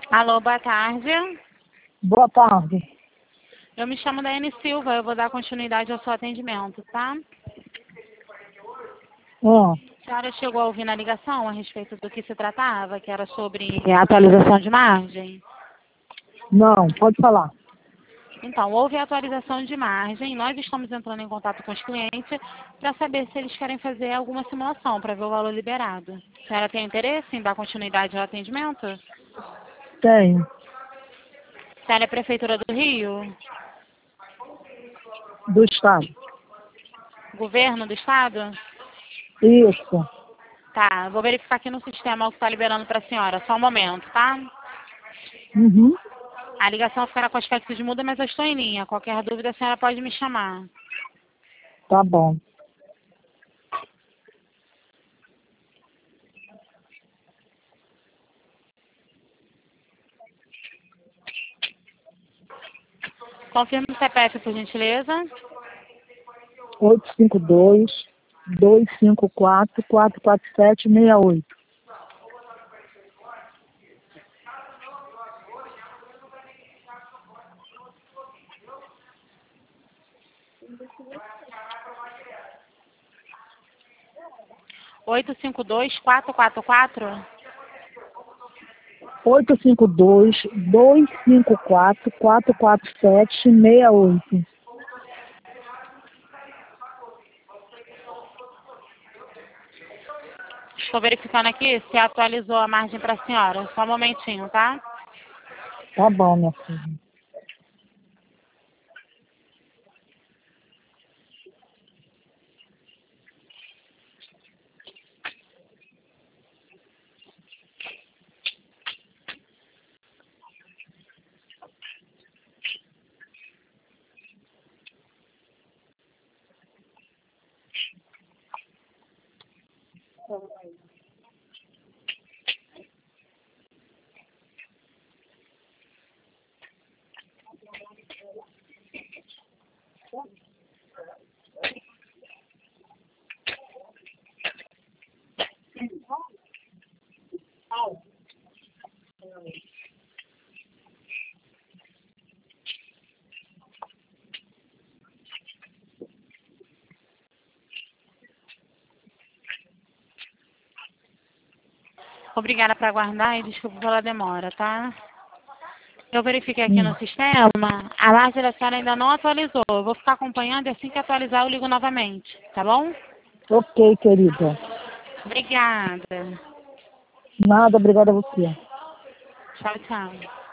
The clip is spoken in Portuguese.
Alô, boa tarde. Boa tarde. Eu me chamo Daiane Silva, eu vou dar continuidade ao seu atendimento, tá? A senhora chegou a ouvir na ligação a respeito do que se tratava, que era sobre a atualização de margem? Não, pode falar. Então, houve a atualização de margem, nós estamos entrando em contato com os clientes para saber se eles querem fazer alguma simulação para ver o valor liberado. A senhora tem interesse em dar continuidade ao atendimento? Tenho. A senhora é Prefeitura do Rio? Do Estado. Governo do Estado? Isso. Tá, vou verificar aqui no sistema o que está liberando para a senhora. Só um momento, tá? Uhum. A ligação ficará com aspecto de muda, mas eu estou em linha. Qualquer dúvida, a senhora pode me chamar. Tá bom. Confirme o CPF, por gentileza. 852-254-447-68. Oito cinco dois quatro quatro quatro. 852-254-447-68. Estou verificando aqui se atualizou a margem para a senhora. Só um momentinho, tá? Tá bom, minha filha. Obrigada por aguardar e desculpa pela demora, tá? Eu verifiquei aqui no sistema, a margem da senhora ainda não atualizou. Eu vou ficar acompanhando e assim que atualizar eu ligo novamente, tá bom? Ok, querida. Obrigada. Nada, obrigada a você. Tchau, tchau.